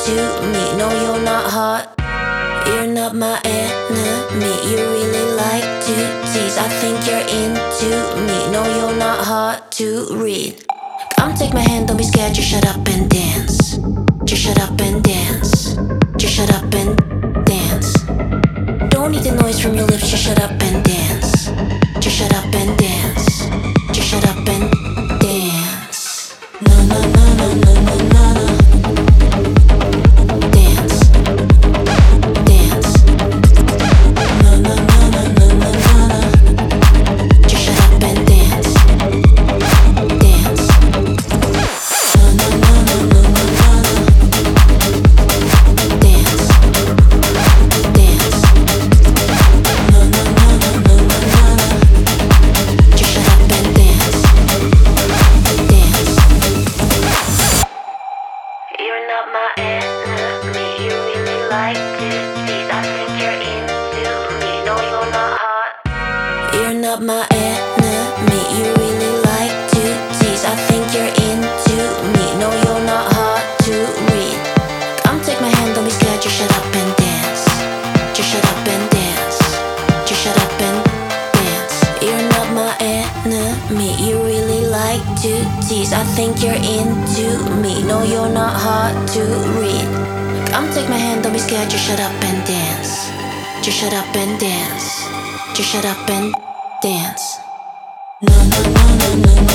into me. No, you're not hot. You're not my enemy. You really like to tease. I think you're into me. No, you're not hard to read. Come take my hand, don't be scared. Just shut up and dance. Just shut up and dance. Just shut up and dance. Don't need the noise from your lips. Just shut up and dance. Just shut up and dance. Just shut up and dance. Na na na na na na na na. Dance. Dance. Na na na na na na na na. Just shut up and dance. Dance. Na na na na na na na na. Dance. Dance. Na na na na na na na na. Just shut up and dance. Dance. You're not my enemy. You really like to tease. I think you're into me. No, you're not hot. You're not my enemy. You really like to tease. I think you're into me. No, you're not hard to read. Come take my hand, don't be scared. Just shut up and dance. Just shut up and dance. Just shut up and dance. You're not my enemy. You really like to tease. I think you're into me. No, you're not hard to read. Come take my hand, don't be scared. Just shut up and dance. Just shut up and dance. Just shut up and dance. Na na na na na na.